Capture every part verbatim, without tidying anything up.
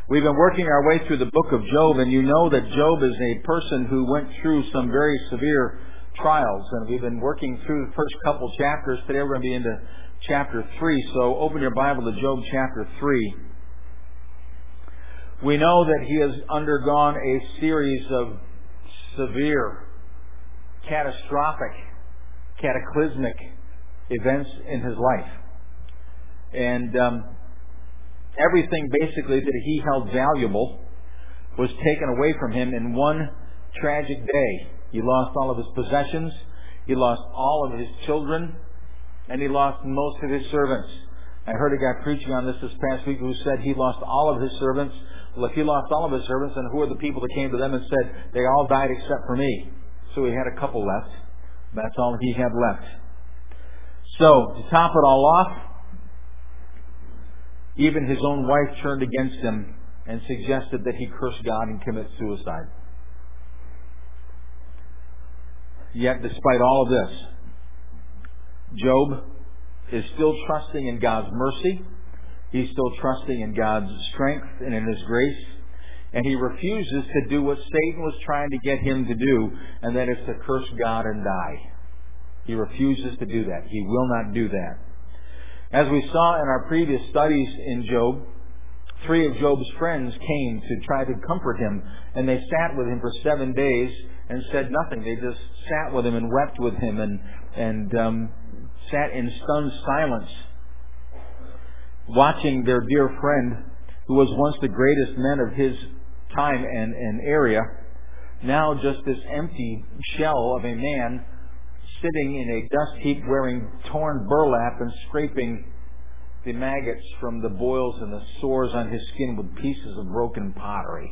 We've been working our way through the book of Job, and you know that Job is a person who went through some very severe trials. And we've been working through the first couple chapters. Today we're going to be into chapter three. So open your Bible to Job chapter three. We know that he has undergone a series of severe, catastrophic, cataclysmic events in his life. And um, everything basically that he held valuable was taken away from him in one tragic day. He lost all of his possessions, he lost all of his children, and he lost most of his servants. I heard a guy preaching on this this past week who said he lost all of his servants. Well, if he lost all of his servants, then who are the people that came to them and said, they all died except for me? So he had a couple left. That's all he had left. So, to top it all off, even his own wife turned against him and suggested that he curse God and commit suicide. Yet, despite all of this, Job is still trusting in God's mercy. He's still trusting in God's strength and in His grace. And he refuses to do what Satan was trying to get him to do, and that is to curse God and die. He refuses to do that. He will not do that. As we saw in our previous studies in Job, three of Job's friends came to try to comfort him, and they sat with him for seven days and said nothing. They just sat with him and wept with him and, and um, sat in stunned silence, watching their dear friend, who was once the greatest man of his time and, and area, now just this empty shell of a man sitting in a dust heap wearing torn burlap and scraping the maggots from the boils and the sores on his skin with pieces of broken pottery.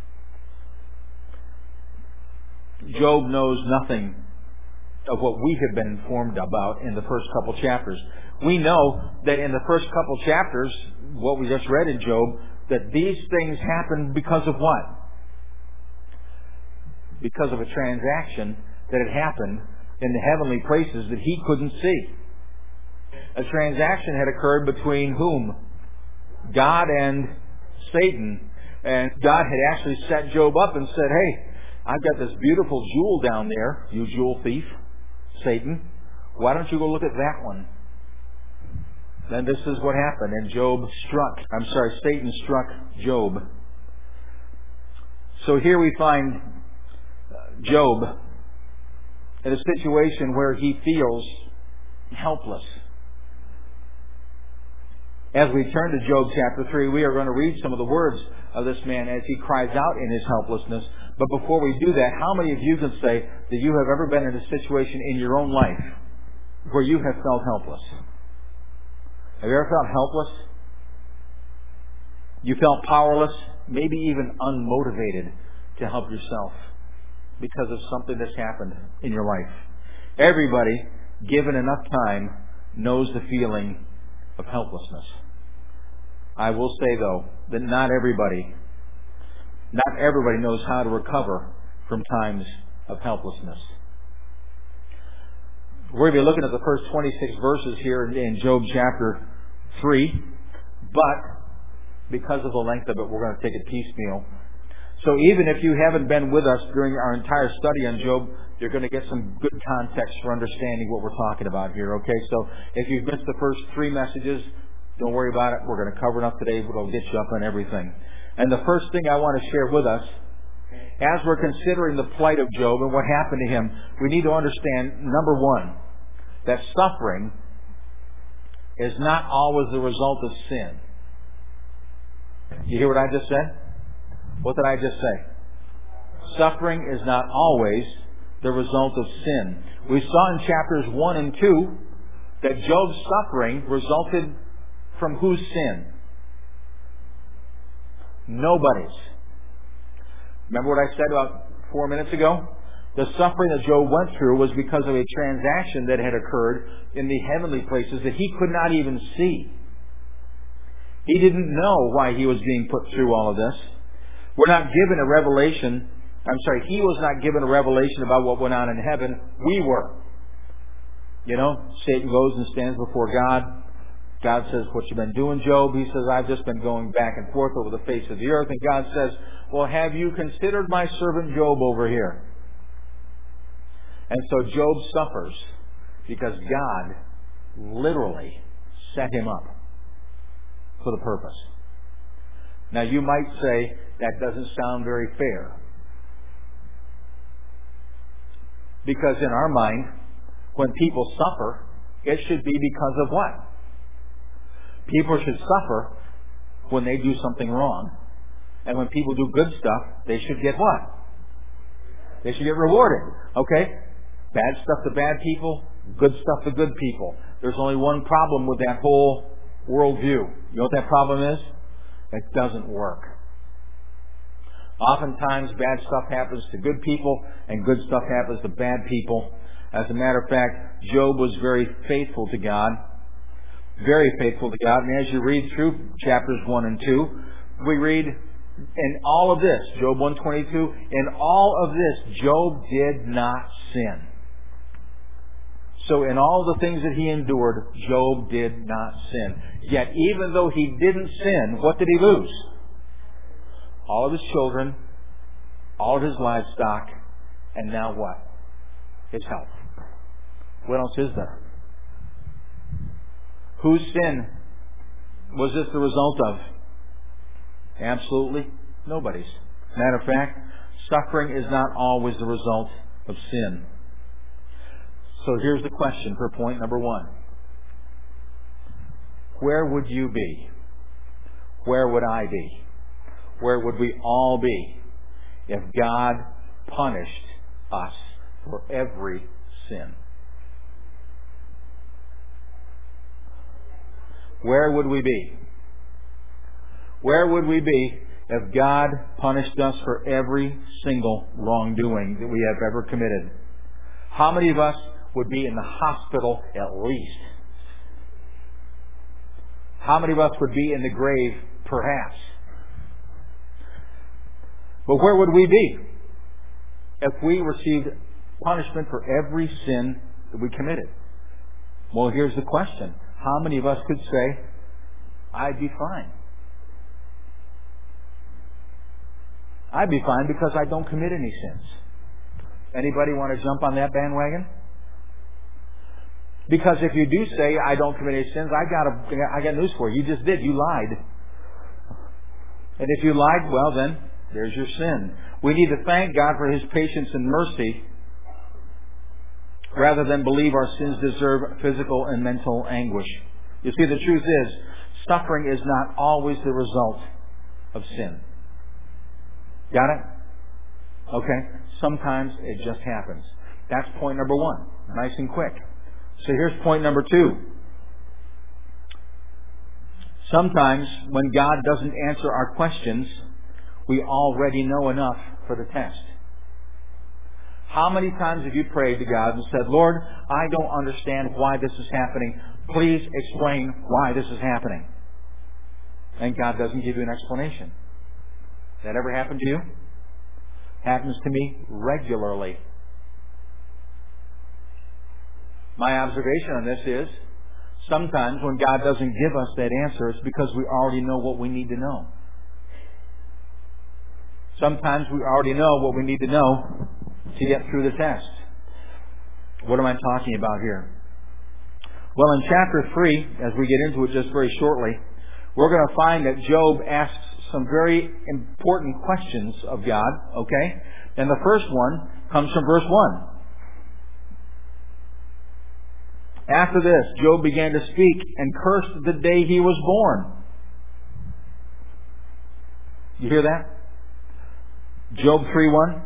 Job knows nothing of what we have been informed about in the first couple chapters. We know that in the first couple chapters, what we just read in Job, that these things happened because of what? Because of a transaction that had happened in the heavenly places that he couldn't see. A transaction had occurred between whom? God and Satan. And God had actually set Job up and said, hey, I've got this beautiful jewel down there, you jewel thief, Satan. Why don't you go look at that one? Then this is what happened. And Job struck, I'm sorry, Satan struck Job. So here we find Job in a situation where he feels helpless. As we turn to Job chapter three, we are going to read some of the words of this man as he cries out in his helplessness. But before we do that, how many of you can say that you have ever been in a situation in your own life where you have felt helpless? Have you ever felt helpless? You felt powerless, maybe even unmotivated to help yourself because of something that's happened in your life. Everybody, given enough time, knows the feeling of helplessness. I will say, though, that not everybody, not everybody knows how to recover from times of helplessness. We're going to be looking at the first twenty-six verses here in Job chapter three, but because of the length of it, we're going to take it piecemeal. So even if you haven't been with us during our entire study on Job, you're going to get some good context for understanding what we're talking about here, okay? So if you've missed the first three messages, don't worry about it. We're going to cover it up today. We'll get you up on everything. And the first thing I want to share with us, as we're considering the plight of Job and what happened to him, we need to understand, number one, that suffering is not always the result of sin. You hear what I just said? What did I just say? Suffering is not always the result of sin. We saw in chapters one and two that Job's suffering resulted from whose sin? Nobody's. Remember what I said about four minutes ago? The suffering that Job went through was because of a transaction that had occurred in the heavenly places that he could not even see. He didn't know why he was being put through all of this. We're not given a revelation. I'm sorry, he was not given a revelation about what went on in heaven. We were. You know, Satan goes and stands before God. God says, what you been doing, Job? He says, I've just been going back and forth over the face of the earth. And God says, well, have you considered my servant Job over here? And so Job suffers because God literally set him up for the purpose. Now you might say, that doesn't sound very fair. Because in our mind, when people suffer, it should be because of what? People should suffer when they do something wrong. And when people do good stuff, they should get what? They should get rewarded. Okay? Bad stuff to bad people, good stuff to good people. There's only one problem with that whole worldview. You know what that problem is? It doesn't work. Oftentimes, bad stuff happens to good people, and good stuff happens to bad people. As a matter of fact, Job was very faithful to God. Very faithful to God. And as you read through chapters one and two, we read in all of this, Job one twenty-two, in all of this, Job did not sin. So in all the things that he endured, Job did not sin. Yet even though he didn't sin, what did he lose? All of his children, all of his livestock, and now what? His health. What else is there? Whose sin was this the result of? Absolutely nobody's. Matter of fact, suffering is not always the result of sin. So here's the question for point number one. Where would you be? Where would I be? Where would we all be if God punished us for every sin? Where would we be? Where would we be if God punished us for every single wrongdoing that we have ever committed? How many of us would be in the hospital at least? How many of us would be in the grave perhaps? But where would we be if we received punishment for every sin that we committed? Well, here's the question. How many of us could say, I'd be fine? I'd be fine because I don't commit any sins. Anybody want to jump on that bandwagon? Because if you do say, I don't commit any sins, I got a, I got news for you. You just did. You lied. And if you lied, well then, there's your sin. We need to thank God for His patience and mercy rather than believe our sins deserve physical and mental anguish. You see, the truth is, suffering is not always the result of sin. Got it? Okay. Sometimes it just happens. That's point number one. Nice and quick. So here's point number two. Sometimes when God doesn't answer our questions, we already know enough for the test. How many times have you prayed to God and said, Lord, I don't understand why this is happening. Please explain why this is happening. And God doesn't give you an explanation. That ever happened to you? Happens to me regularly. My observation on this is, sometimes when God doesn't give us that answer, it's because we already know what we need to know. Sometimes we already know what we need to know to get through the test. What am I talking about here? Well, in chapter three, as we get into it just very shortly, we're going to find that Job asks some very important questions of God, okay? And the first one comes from verse one. After this, Job began to speak and cursed the day he was born. You hear that? Job three one.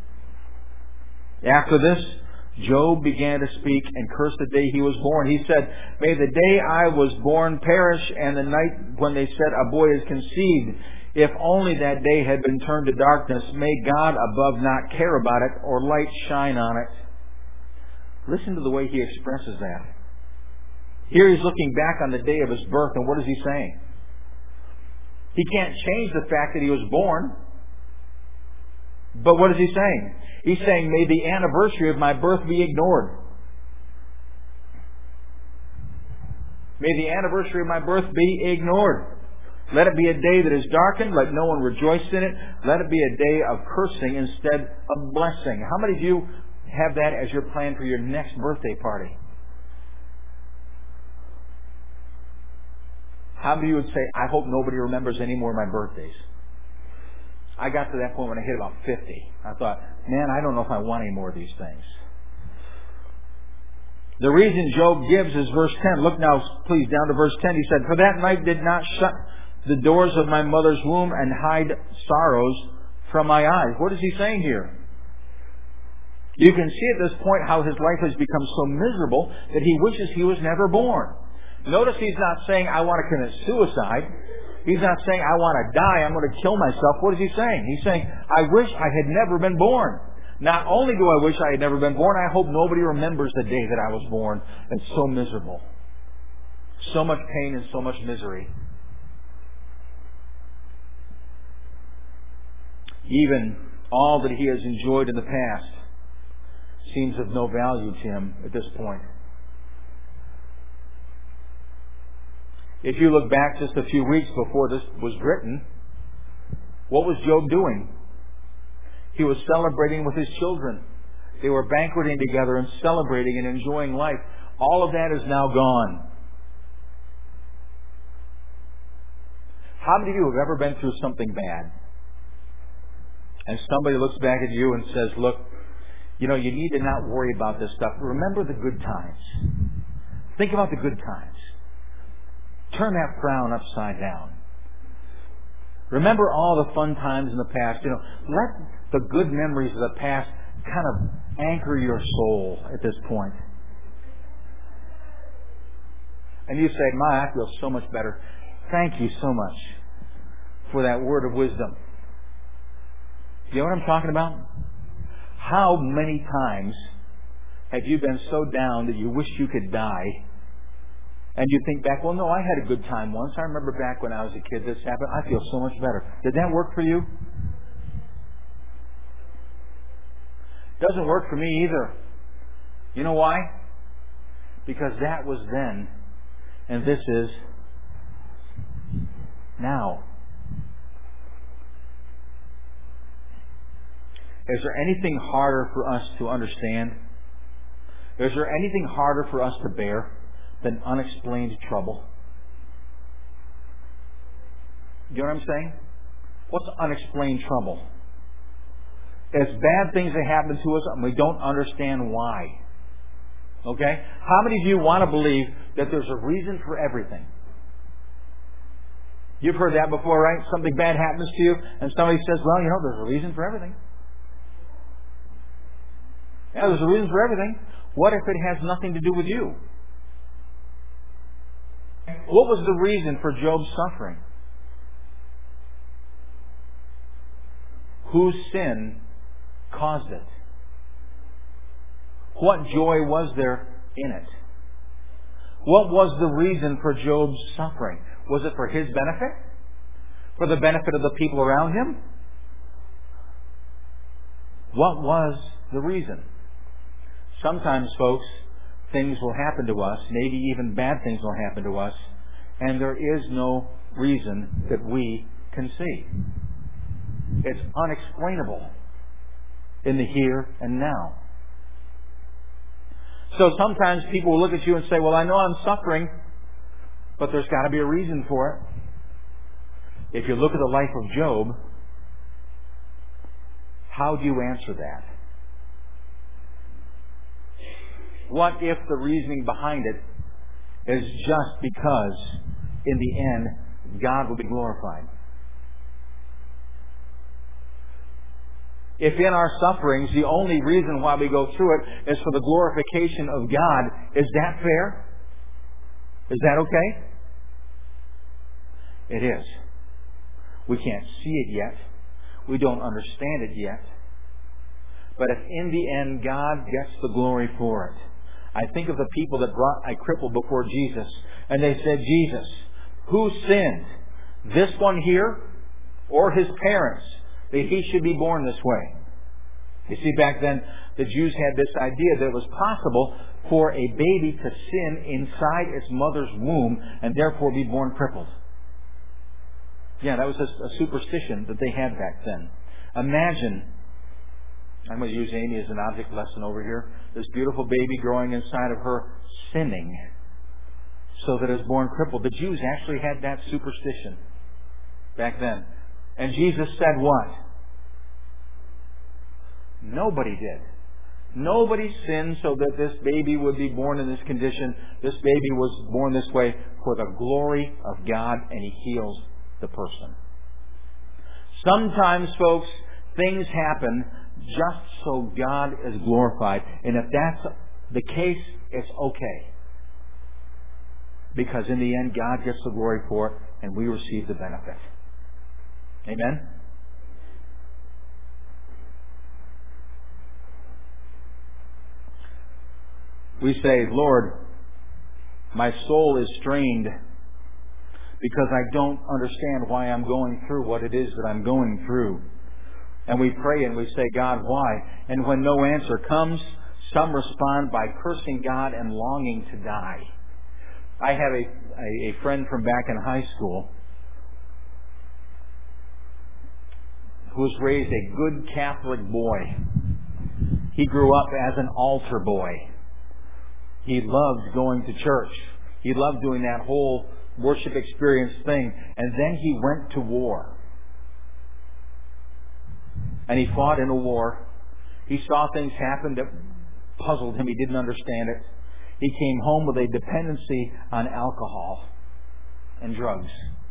After this, Job began to speak and cursed the day he was born. He said, may the day I was born perish, and the night when they said a boy is conceived. If only that day had been turned to darkness, may God above not care about it, or light shine on it. Listen to the way he expresses that. Here he's looking back on the day of his birth, and what is he saying? He can't change the fact that he was born. But what is he saying? He's saying, may the anniversary of my birth be ignored. May the anniversary of my birth be ignored. Let it be a day that is darkened. Let no one rejoice in it. Let it be a day of cursing instead of blessing. How many of you have that as your plan for your next birthday party? How many of you would say, I hope nobody remembers any more of my birthdays? I got to that point when I hit about fifty. I thought, man, I don't know if I want any more of these things. The reason Job gives is verse ten. Look now, please, down to verse ten. He said, for that night did not shut the doors of my mother's womb and hide sorrows from my eyes. What is he saying here? You can see at this point how his life has become so miserable that he wishes he was never born. Notice he's not saying, I want to commit suicide. He's not saying, I want to die, I'm going to kill myself. What is he saying? He's saying, I wish I had never been born. Not only do I wish I had never been born, I hope nobody remembers the day that I was born. It's so miserable. So much pain and so much misery. Even all that he has enjoyed in the past seems of no value to him at this point. If you look back just a few weeks before this was written, what was Job doing? He was celebrating with his children. They were banqueting together and celebrating and enjoying life. All of that is now gone. How many of you have ever been through something bad? And somebody looks back at you and says, look, you know, you need to not worry about this stuff. Remember the good times. Think about the good times. Turn that frown upside down. Remember all the fun times in the past. You know, let the good memories of the past kind of anchor your soul at this point. And you say, my, I feel so much better. Thank you so much for that word of wisdom. You know what I'm talking about? How many times have you been so down that you wish you could die? And you think back, well, no, I had a good time once. I remember back when I was a kid this happened. I feel so much better. Did that work for you? Doesn't work for me either. You know why? Because that was then, and this is now. Is there anything harder for us to understand? Is there anything harder for us to bear than unexplained trouble? You know what I'm saying? What's unexplained trouble? It's bad things that happen to us and we don't understand why. Okay? How many of you want to believe that there's a reason for everything? You've heard that before, right? Something bad happens to you and somebody says, well, you know, there's a reason for everything. Yeah, there's a reason for everything. What if it has nothing to do with you? What was the reason for Job's suffering? Whose sin caused it? What joy was there in it? What was the reason for Job's suffering? Was it for his benefit? For the benefit of the people around him? What was the reason? Sometimes, folks, things will happen to us, maybe even bad things will happen to us, and there is no reason that we can see. It's unexplainable in the here and now. So sometimes people will look at you and say, well, I know I'm suffering, but there's got to be a reason for it. If you look at the life of Job, how do you answer that? What if the reasoning behind it is just because, in the end, God will be glorified? If in our sufferings, the only reason why we go through it is for the glorification of God, is that fair? Is that okay? It is. We can't see it yet. We don't understand it yet. But if in the end God gets the glory for it, I think of the people that brought a cripple before Jesus, and they said, Jesus, who sinned? This one here or his parents, that he should be born this way? You see, back then, the Jews had this idea that it was possible for a baby to sin inside its mother's womb and therefore be born crippled. Yeah, that was a, a superstition that they had back then. Imagine, I'm going to use Amy as an object lesson over here, this beautiful baby growing inside of her sinning so that it was born crippled. The Jews actually had that superstition back then. And Jesus said what? Nobody did. Nobody sinned so that this baby would be born in this condition. This baby was born this way for the glory of God, and He heals the person. Sometimes, folks, things happen just so God is glorified. And if that's the case, it's okay. Because in the end, God gets the glory for it, and we receive the benefit. Amen? We say, Lord, my soul is strained because I don't understand why I'm going through what it is that I'm going through. And we pray and we say, God, why? And when no answer comes, some respond by cursing God and longing to die. I have a, a, a friend from back in high school who was raised a good Catholic boy. He grew up as an altar boy. He loved going to church. He loved doing that whole worship experience thing. And then he went to war. And he fought in a war. He saw things happen that puzzled him. He didn't understand it. He came home with a dependency on alcohol and drugs.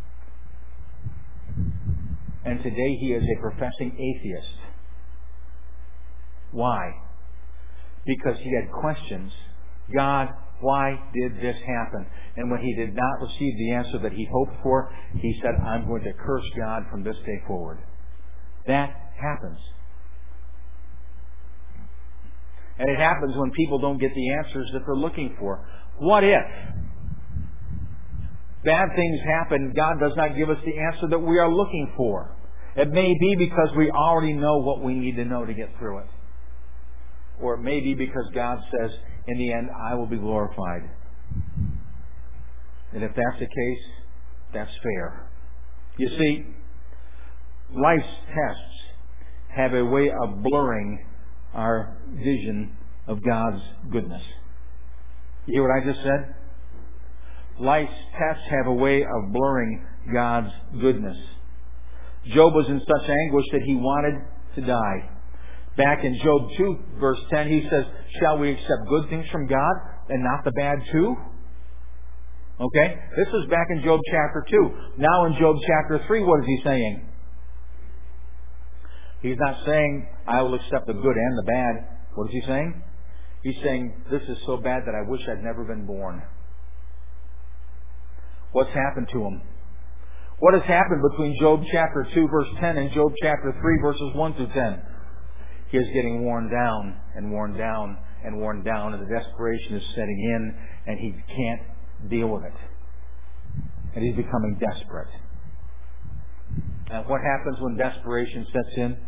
And today he is a professing atheist. Why? Because he had questions. God, why did this happen? And when he did not receive the answer that he hoped for, he said, I'm going to curse God from this day forward. That happens. And it happens when people don't get the answers that they're looking for. What if bad things happen, God does not give us the answer that we are looking for? It may be because we already know what we need to know to get through it. Or it may be because God says, in the end, I will be glorified. And if that's the case, that's fair. You see, life's tests have a way of blurring our vision of God's goodness. You hear what I just said? Life's tests have a way of blurring God's goodness. Job was in such anguish that he wanted to die. Back in Job two, verse ten, he says, shall we accept good things from God and not the bad too? Okay? This is back in Job chapter two. Now in Job chapter three, what is he saying? He's not saying, I will accept the good and the bad. What is he saying? He's saying, this is so bad that I wish I'd never been born. What's happened to him? What has happened between Job chapter two, verse ten, and Job chapter three, verses one through ten? He is getting worn down and worn down and worn down, and the desperation is setting in, and he can't deal with it. And he's becoming desperate. And what happens when desperation sets in?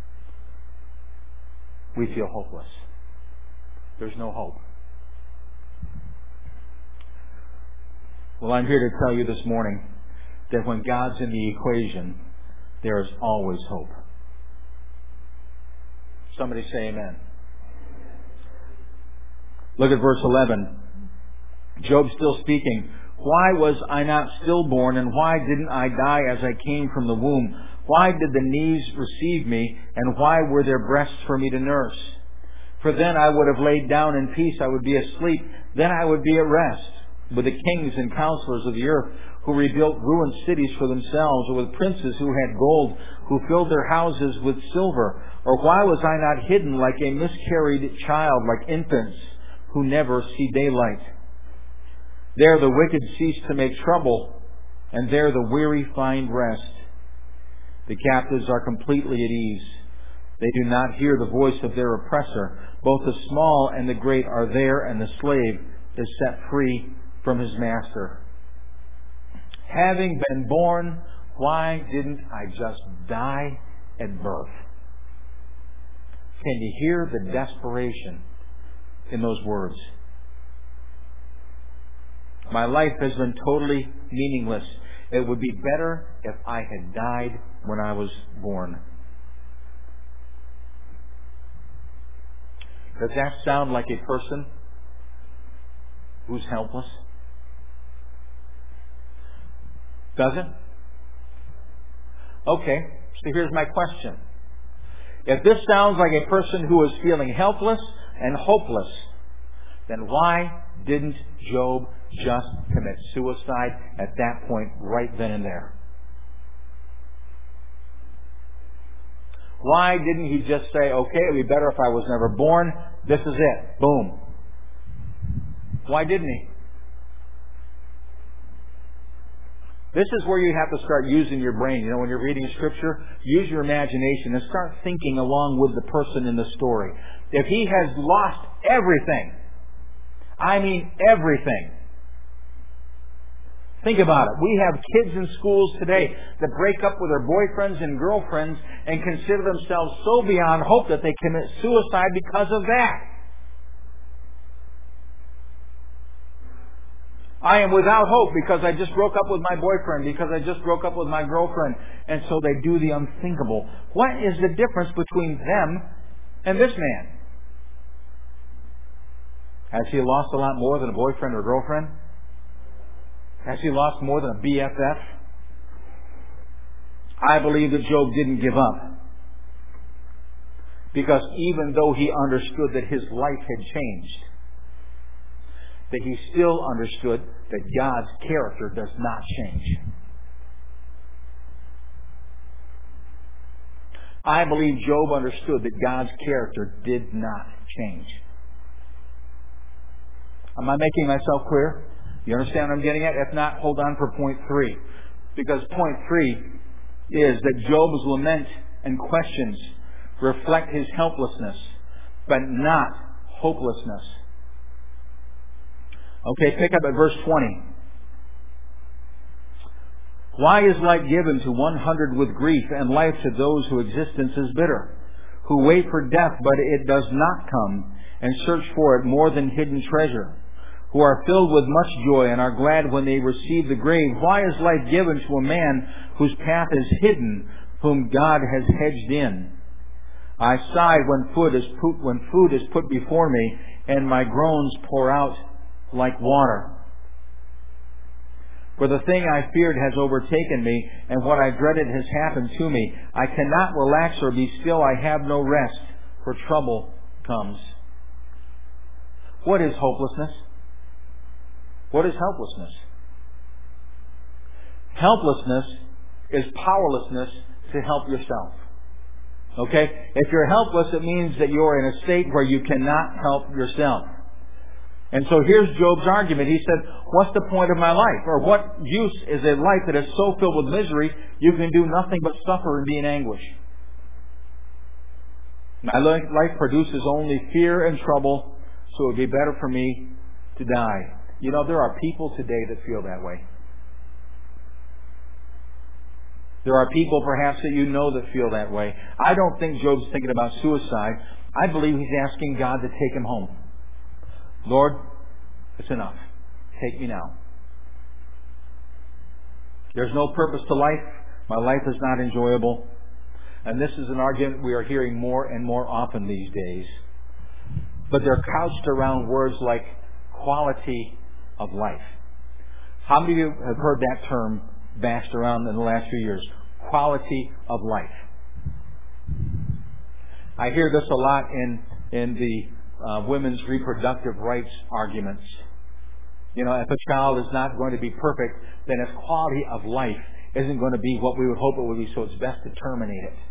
We feel hopeless. There's no hope. Well, I'm here to tell you this morning that when God's in the equation, there is always hope. Somebody say amen. Look at verse eleven. Job still speaking. Why was I not stillborn, and why didn't I die as I came from the womb? Why did the knees receive me, and why were there breasts for me to nurse? For then I would have laid down in peace, I would be asleep, then I would be at rest, with the kings and counselors of the earth, who rebuilt ruined cities for themselves, or with princes who had gold, who filled their houses with silver. Or why was I not hidden like a miscarried child, like infants who never see daylight? There the wicked cease to make trouble, and there the weary find rest. The captives are completely at ease. They do not hear the voice of their oppressor. Both the small and the great are there, and the slave is set free from his master. Having been born, why didn't I just die at birth? Can you hear the desperation in those words? My life has been totally meaningless. It would be better if I had died when I was born. Does that sound like a person who's helpless? Does it? Okay, so here's my question. If this sounds like a person who is feeling helpless and hopeless, then why didn't Job just commit suicide at that point, right then and there? Why didn't he just say, okay, it would be better if I was never born, this is it, boom. Why didn't he? This is where you have to start using your brain. You know, when you're reading Scripture, use your imagination and start thinking along with the person in the story. If he has lost everything, I mean everything. Think about it. We have kids in schools today that break up with their boyfriends and girlfriends and consider themselves so beyond hope that they commit suicide because of that. I am without hope because I just broke up with my boyfriend, because I just broke up with my girlfriend, and so they do the unthinkable. What is the difference between them and this man? Has he lost a lot more than a boyfriend or girlfriend? Has he lost more than a B F F? I believe that Job didn't give up. Because even though he understood that his life had changed, that he still understood that God's character does not change. I believe Job understood that God's character did not change. Am I making myself clear? You understand what I'm getting at? If not, hold on for point three. Because point three is that Job's lament and questions reflect his helplessness, but not hopelessness. Okay, pick up at verse twenty. Why is life given to one hundred with grief, and life to those whose existence is bitter, who wait for death, but it does not come, and search for it more than hidden treasure, who are filled with much joy and are glad when they receive the grave? Why is life given to a man whose path is hidden, whom God has hedged in? I sigh when food is put, when food is put before me, and my groans pour out like water. For the thing I feared has overtaken me, and what I dreaded has happened to me. I cannot relax or be still. I have no rest, for trouble comes. What is hopelessness? What is helplessness? Helplessness is powerlessness to help yourself. Okay? If you're helpless, it means that you're in a state where you cannot help yourself. And so here's Job's argument. He said, what's the point of my life? Or what use is a life that is so filled with misery you can do nothing but suffer and be in anguish? My life produces only fear and trouble, so it would be better for me to die. You know, there are people today that feel that way. There are people perhaps that you know that feel that way. I don't think Job's thinking about suicide. I believe he's asking God to take him home. Lord, it's enough. Take me now. There's no purpose to life. My life is not enjoyable. And this is an argument we are hearing more and more often these days. But they're couched around words like quality of life. How many of you have heard that term bashed around in the last few years? Quality of life. I hear this a lot in, in the Uh, women's reproductive rights arguments. You know, if a child is not going to be perfect, then its quality of life isn't going to be what we would hope it would be, so it's best to terminate it.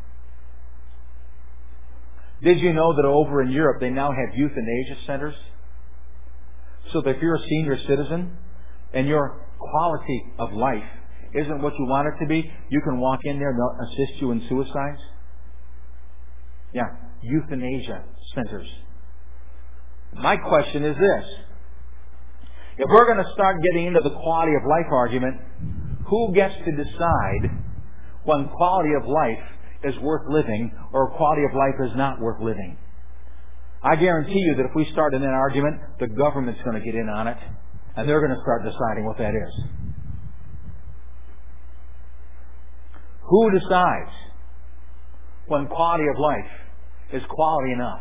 Did you know that over in Europe they now have euthanasia centers? So that if you're a senior citizen and your quality of life isn't what you want it to be, you can walk in there and they'll assist you in suicides? Yeah, euthanasia centers. My question is this. If we're going to start getting into the quality of life argument, who gets to decide when quality of life is worth living or quality of life is not worth living. I guarantee you that if we start in an argument, the government's going to get in on it, and they're going to start deciding what that is. Who decides when quality of life is quality enough?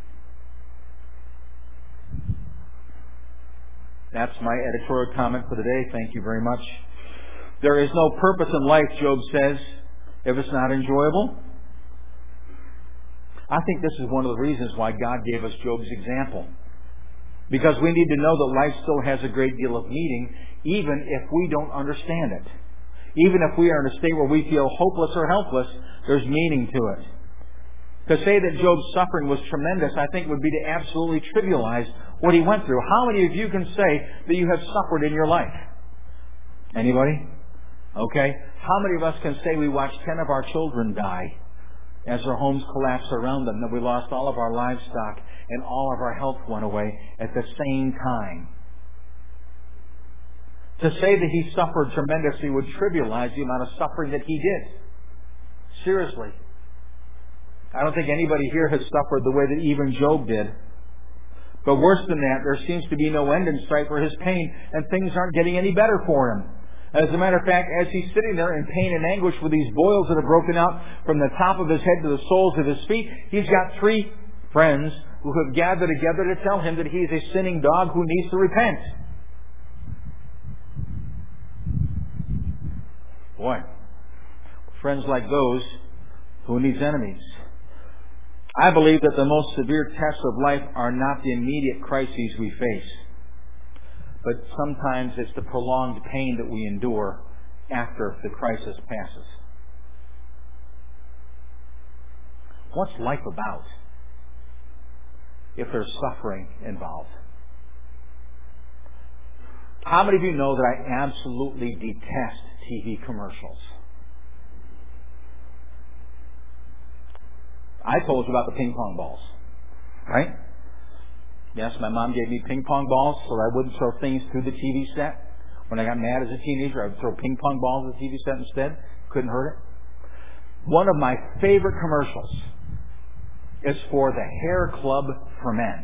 That's my editorial comment for today. Thank you very much. There is no purpose in life, Job says, if it's not enjoyable. I think this is one of the reasons why God gave us Job's example. Because we need to know that life still has a great deal of meaning, even if we don't understand it. Even if we are in a state where we feel hopeless or helpless, there's meaning to it. To say that Job's suffering was tremendous, I think, would be to absolutely trivialize what he went through. How many of you can say that you have suffered in your life? Anybody? Okay. How many of us can say we watched ten of our children die as their homes collapsed around them, that we lost all of our livestock and all of our health went away at the same time? To say that he suffered tremendously would trivialize the amount of suffering that he did. Seriously. I don't think anybody here has suffered the way that even Job did. But worse than that, there seems to be no end in sight for his pain, and things aren't getting any better for him. As a matter of fact, as he's sitting there in pain and anguish with these boils that have broken out from the top of his head to the soles of his feet, he's got three friends who have gathered together to tell him that he's a sinning dog who needs to repent. Boy, friends like those, who needs enemies? I believe that the most severe tests of life are not the immediate crises we face, but sometimes it's the prolonged pain that we endure after the crisis passes. What's life about if there's suffering involved? How many of you know that I absolutely detest T V commercials? I told you about the ping pong balls, right? Yes, my mom gave me ping pong balls so I wouldn't throw things through the T V set. When I got mad as a teenager, I would throw ping pong balls at the T V set instead. Couldn't hurt it. One of my favorite commercials is for the Hair Club for Men.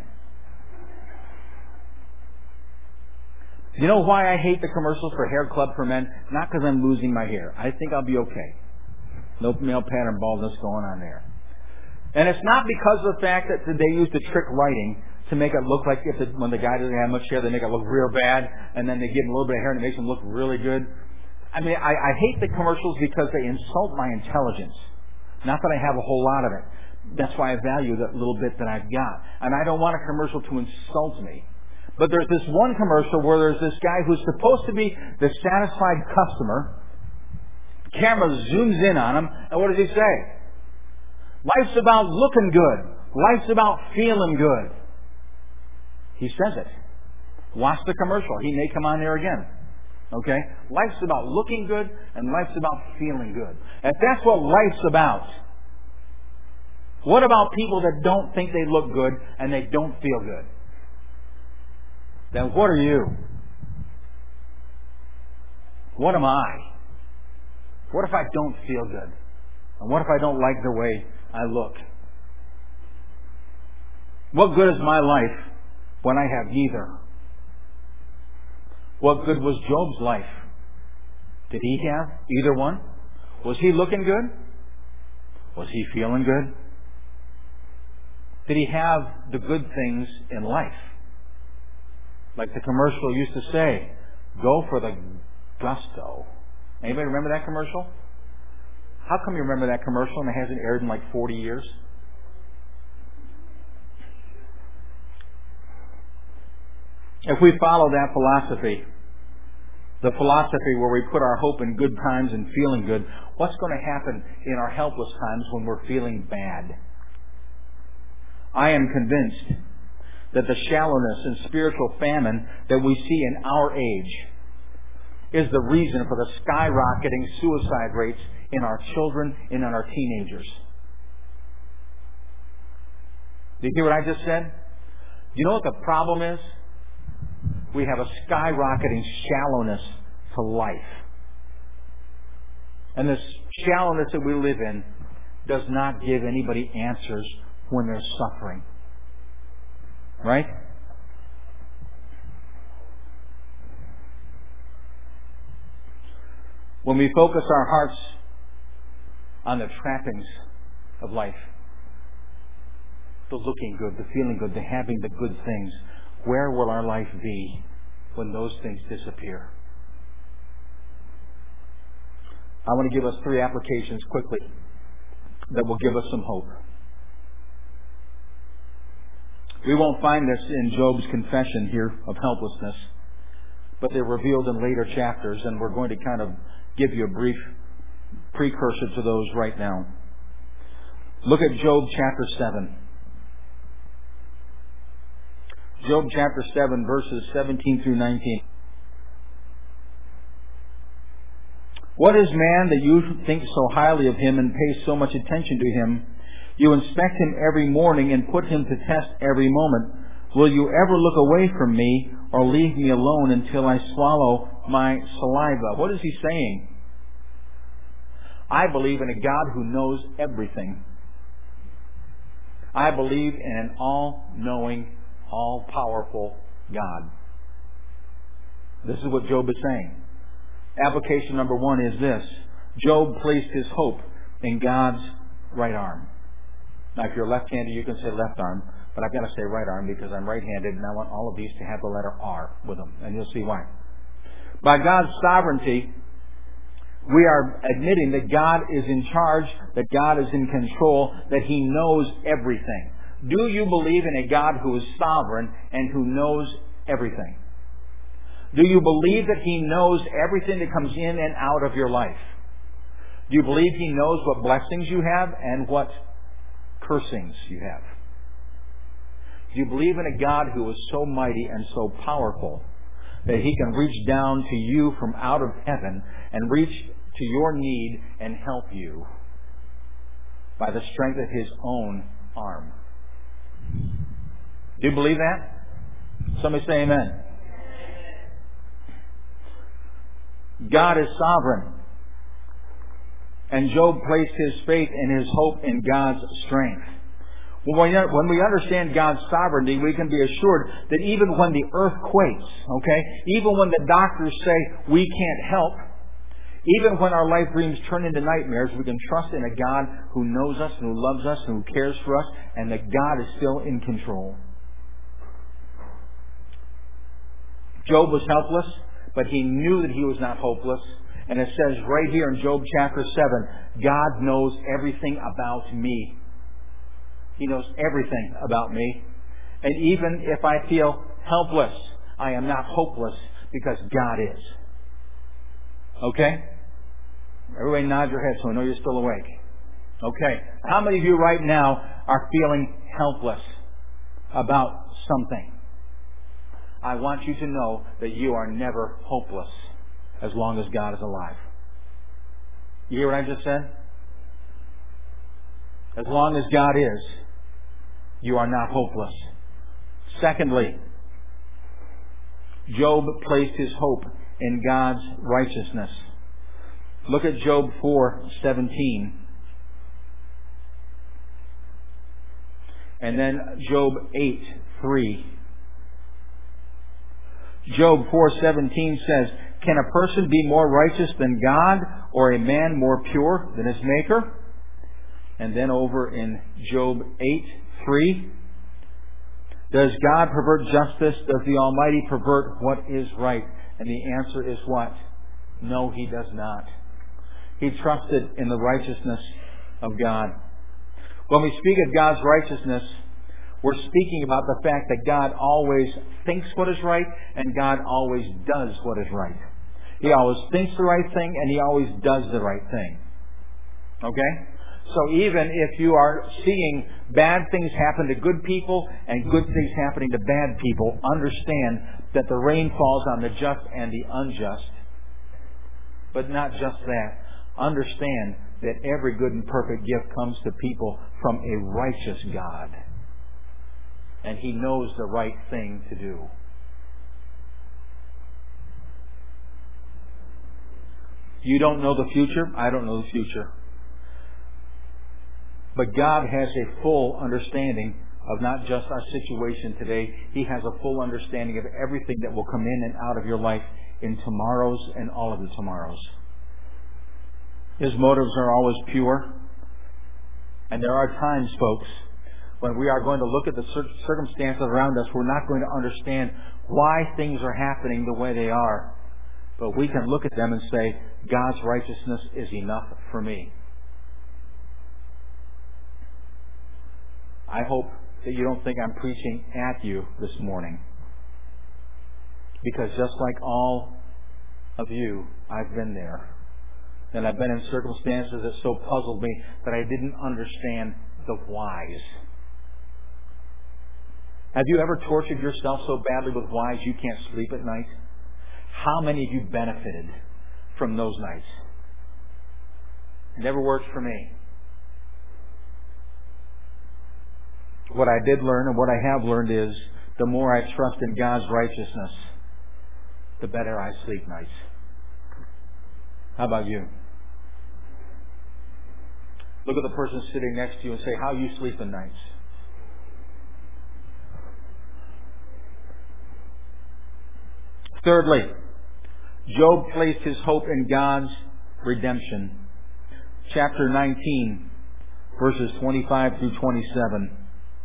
You know why I hate the commercials for Hair Club for Men? Not because I'm losing my hair. I think I'll be okay. No male pattern baldness going on there. And it's not because of the fact that they use the trick lighting to make it look like if the, when the guy doesn't have much hair, they make it look real bad, and then they give him a little bit of hair and it makes him look really good. I mean, I, I hate the commercials because they insult my intelligence. Not that I have a whole lot of it. That's why I value that little bit that I've got. And I don't want a commercial to insult me. But there's this one commercial where there's this guy who's supposed to be the satisfied customer. The camera zooms in on him, and what does he say? Life's about looking good. Life's about feeling good. He says it. Watch the commercial. He may come on there again. Okay? Life's about looking good, and life's about feeling good. If that's what life's about, what about people that don't think they look good and they don't feel good? Then what are you? What am I? What if I don't feel good? And what if I don't like the way I look? What good is my life when I have neither? What good was Job's life? Did he have either one? Was he looking good? Was he feeling good? Did he have the good things in life? Like the commercial used to say, go for the gusto. Anybody remember that commercial? How come you remember that commercial and it hasn't aired in like forty years? If we follow that philosophy, the philosophy where we put our hope in good times and feeling good, what's going to happen in our helpless times when we're feeling bad? I am convinced that the shallowness and spiritual famine that we see in our age is the reason for the skyrocketing suicide rates in our children and in our teenagers. Do you hear what I just said? Do you know what the problem is? We have a skyrocketing shallowness to life. And this shallowness that we live in does not give anybody answers when they're suffering. Right? When we focus our hearts on the trappings of life, the looking good, the feeling good, the having the good things, where will our life be when those things disappear? I want to give us three applications quickly that will give us some hope. We won't find this in Job's confession here of helplessness, but they're revealed in later chapters, and we're going to kind of give you a brief precursor to those right now. Look at Job chapter seven. Job chapter seven, verses seventeen through nineteen. What is man that you think so highly of him and pay so much attention to him? You inspect him every morning and put him to test every moment. Will you ever look away from me or leave me alone until I swallow my saliva? What is he saying? I believe in a God who knows everything. I believe in an all-knowing, all-powerful God. This is what Job is saying. Application number one is this. Job placed his hope in God's right arm. Now, if you're left-handed, you can say left arm, but I've got to say right arm because I'm right-handed, and I want all of these to have the letter R with them, and you'll see why. By God's sovereignty, we are admitting that God is in charge, that God is in control, that He knows everything. Do you believe in a God who is sovereign and who knows everything? Do you believe that He knows everything that comes in and out of your life? Do you believe He knows what blessings you have and what cursings you have? Do you believe in a God who is so mighty and so powerful that He can reach down to you from out of heaven and reach to your need and help you by the strength of His own arm? Do you believe that? Somebody say amen. God is sovereign. And Job placed his faith and his hope in God's strength. When we understand God's sovereignty, we can be assured that even when the earth quakes, okay, even when the doctors say we can't help, even when our life dreams turn into nightmares, we can trust in a God who knows us and who loves us and who cares for us, and that God is still in control. Job was helpless, but he knew that he was not hopeless. And it says right here in Job chapter seven, God knows everything about me. He knows everything about me. And even if I feel helpless, I am not hopeless because God is. Okay? Everybody nod your head so I know you're still awake. Okay. How many of you right now are feeling helpless about something? I want you to know that you are never hopeless as long as God is alive. You hear what I just said? As long as God is, you are not hopeless. Secondly, Job placed his hope in God's righteousness. Look at Job four seventeen. And then Job eight three. Job four seventeen says, "Can a person be more righteous than God, or a man more pure than his Maker?" And then over in Job eight three, "Does God pervert justice? Does the Almighty pervert what is right?" And the answer is what? No, He does not. He trusted in the righteousness of God. When we speak of God's righteousness, we're speaking about the fact that God always thinks what is right and God always does what is right. He always thinks the right thing and He always does the right thing. Okay? So even if you are seeing bad things happen to good people and good things happening to bad people, understand that the rain falls on the just and the unjust. But not just that. Understand that every good and perfect gift comes to people from a righteous God. And He knows the right thing to do. You don't know the future. I don't know the future. But God has a full understanding of not just our situation today. He has a full understanding of everything that will come in and out of your life in tomorrows and all of the tomorrows. His motives are always pure. And there are times, folks, when we are going to look at the circumstances around us, we're not going to understand why things are happening the way they are. But we can look at them and say, God's righteousness is enough for me. I hope that you don't think I'm preaching at you this morning. Because just like all of you, I've been there. And I've been in circumstances that so puzzled me that I didn't understand the whys. Have you ever tortured yourself so badly with whys you can't sleep at night? How many of you benefited from those nights? Never worked for me. What I did learn and what I have learned is the more I trust in God's righteousness, the better I sleep nights. How about you? Look at the person sitting next to you and say, how are you sleeping nights? Thirdly, Job placed his hope in God's redemption. Chapter nineteen, verses twenty-five through twenty-seven.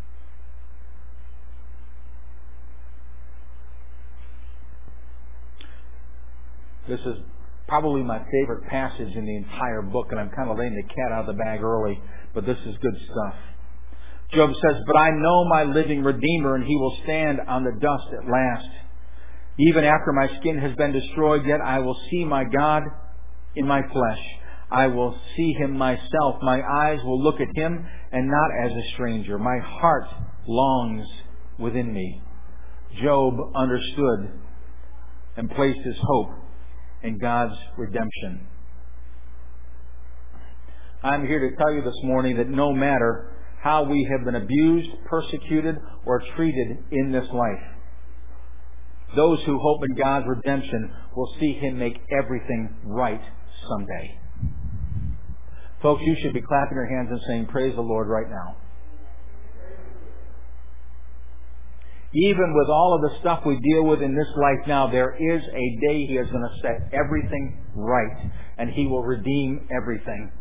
This is probably my favorite passage in the entire book, and I'm kind of laying the cat out of the bag early, but this is good stuff. Job says, but I know my living Redeemer, and He will stand on the dust at last. Even after my skin has been destroyed, yet I will see my God in my flesh. I will see Him myself. My eyes will look at Him, and not as a stranger. My heart longs within me. Job understood and placed his hope in God's redemption. I'm here to tell you this morning that no matter how we have been abused, persecuted, or treated in this life, those who hope in God's redemption will see Him make everything right someday. Folks, you should be clapping your hands and saying, praise the Lord right now. Even with all of the stuff we deal with in this life now, there is a day He is going to set everything right, and He will redeem everything.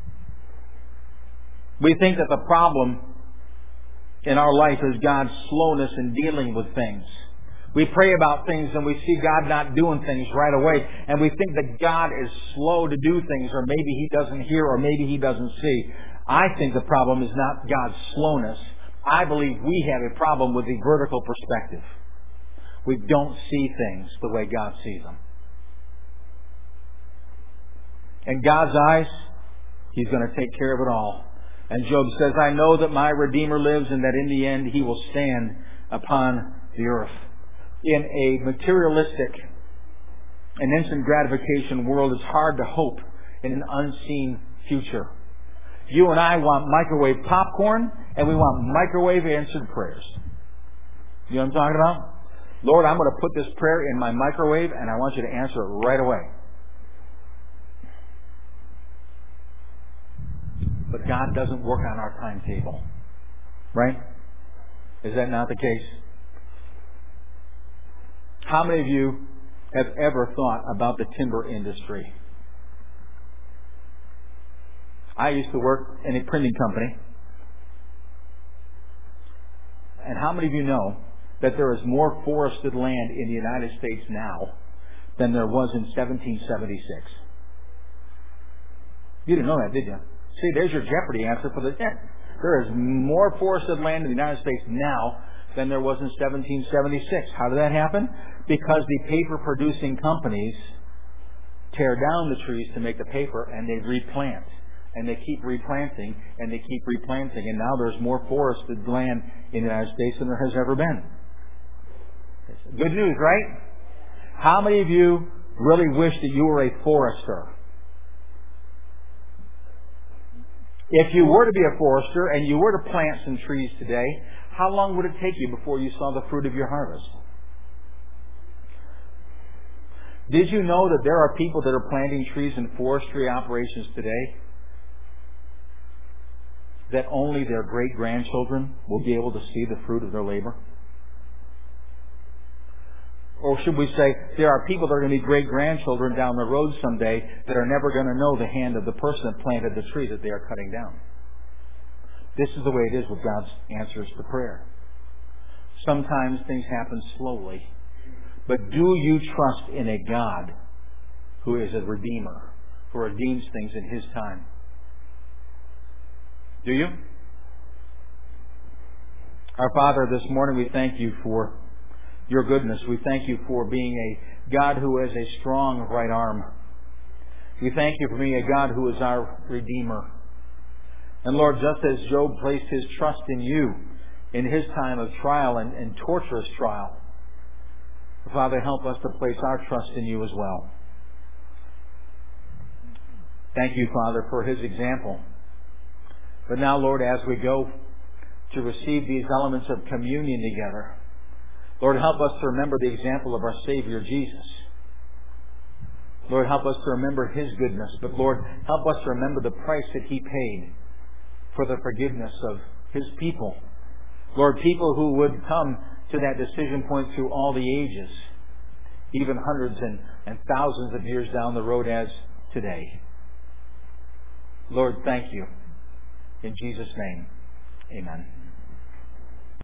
We think that the problem in our life is God's slowness in dealing with things. We pray about things and we see God not doing things right away, and we think that God is slow to do things, or maybe He doesn't hear, or maybe He doesn't see. I think the problem is not God's slowness. I believe we have a problem with the vertical perspective. We don't see things the way God sees them. In God's eyes, He's going to take care of it all. And Job says, I know that my Redeemer lives, and that in the end He will stand upon the earth. In a materialistic and instant gratification world, it's hard to hope in an unseen future. You and I want microwave popcorn, and we want microwave answered prayers. You know what I'm talking about? Lord, I'm going to put this prayer in my microwave, and I want you to answer it right away. But God doesn't work on our timetable. Right? Is that not the case? How many of you have ever thought about the timber industry? I used to work in a printing company. And how many of you know that there is more forested land in the United States now than there was in seventeen seventy-six? You didn't know that, did you? See, there's your Jeopardy answer for the end. There is more forested land in the United States now than there was in seventeen seventy-six. How did that happen? Because the paper-producing companies tear down the trees to make the paper, and they replant. And they keep replanting, and they keep replanting. And now there's more forested land in the United States than there has ever been. Good news, right? How many of you really wish that you were a forester? If you were to be a forester and you were to plant some trees today, how long would it take you before you saw the fruit of your harvest? Did you know that there are people that are planting trees in forestry operations today that only their great-grandchildren will be able to see the fruit of their labor? Or should we say, there are people that are going to be great-grandchildren down the road someday that are never going to know the hand of the person that planted the tree that they are cutting down? This is the way it is with God's answers to prayer. Sometimes things happen slowly. But do you trust in a God who is a Redeemer, who redeems things in His time? Do you? Our Father, this morning we thank You for Your goodness. We thank You for being a God who has a strong right arm. We thank You for being a God who is our Redeemer. And Lord, just as Job placed his trust in You in his time of trial and, and torturous trial, Father, help us to place our trust in You as well. Thank You, Father, for his example. But now, Lord, as we go to receive these elements of communion together, Lord, help us to remember the example of our Savior, Jesus. Lord, help us to remember His goodness. But Lord, help us to remember the price that He paid for the forgiveness of His people. Lord, people who would come to that decision point through all the ages, even hundreds and, and thousands of years down the road as today. Lord, thank You. In Jesus' name, amen.